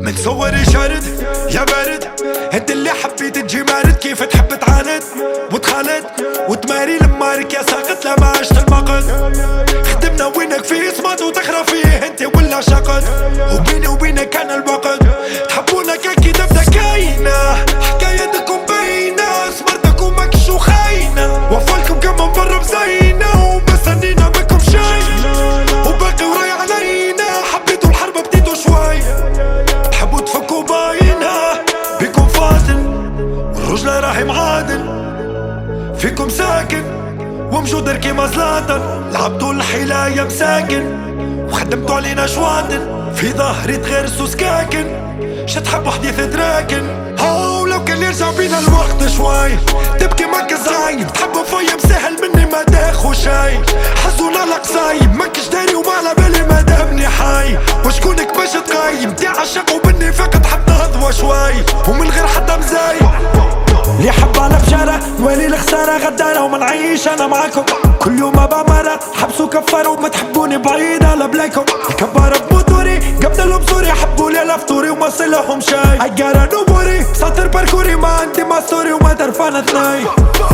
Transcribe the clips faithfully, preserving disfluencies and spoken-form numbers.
من صوري شارد يا بارد، انت اللي حبيت تجي مارد، كيف تحب تعاند وتخالد وتماري المارك يا ساقط لا ما عشت المقد. خدمنا وينك فيه صمت وتخرى فيه انت ولا شقد، وبيني وبينك كان الوقت. تحبونك اكيد ابدا كاينه، حكايتكم باينه، صبرتكم ماكش وخاينه، وفالكم كم من برا بزينه، ومستنينا منكم شي وباقي وراي علينا. حبيتوا الحرب بديتوا شوي، تحبوا تفكوا باينه، بيكم فاضل والرجله راهي معادل، فيكم ساكن ومجودر كيما زلاطن. لعبتوا الحيلة يا مساكن وخدمتوا علينا شواطن، في ظهري تغرسوا سكاكن، شتحبوا حديث دراكن. هاو لو كان يرجع بينا الوقت شوي، تبكي ماك زايد، تحبوا فيا مسهل مني ما داخو شاي، حزونا لك صايب ماكش داري وما على بالي ما دامني حي. وشكونك باش تقايم تعشق وبني فقط حب نهضوى شوي، ومن غير حدا مزايد. اللي حب على بشارة نوالي الخسارة غدارة، وما نعيش انا معاكم كل يوم بعمارة، حبسوا كفاروا وما تحبوني بعيد على بلاكم. الكبارة بموتوري قبل بصوري، حبولي على فطوري وما صلهم شاي. عقارة نوبوري ساطر باركوري، ما عندي ماسوري وما درفان اثنين.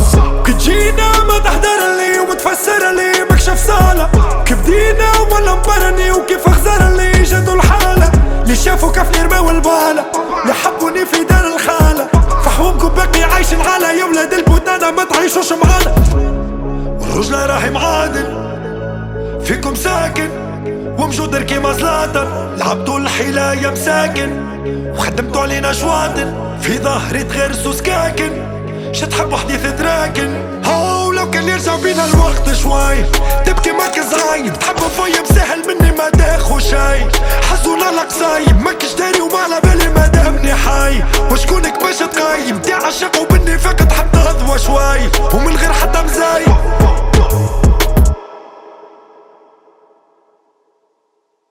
كتجينا ما تحضر لي ومتفسر لي مكشف صالة، كيف دينا ولا مبرني وكيف اخزر لي جدوا الحالة. اللي شافوا كيف نرموا البالة، اللي حبوني في دار الخالة، فحومكم باقي عايشين على يا ولاد البوتانة ما تعيشوش معانا. والرجلة راهي معادل، فيكم ساكن ومجودر كيما زلاطن. لعبتوا الحيلة يا مساكن وخدمتوا علينا شواطن، في ظهري تغرسوا سكاكن، شتحبوا حديث دراكن. هاو لو كان يرجع بينا الوقت شوي، تبكي ماك زايد، تحبوا فيا مسهل مني ما داخو شاي، حزونا لك صايب ماكش داري وما على بالي ما دامني حي. وشكونك باش تقايم تعشق وبني فقط حب نهض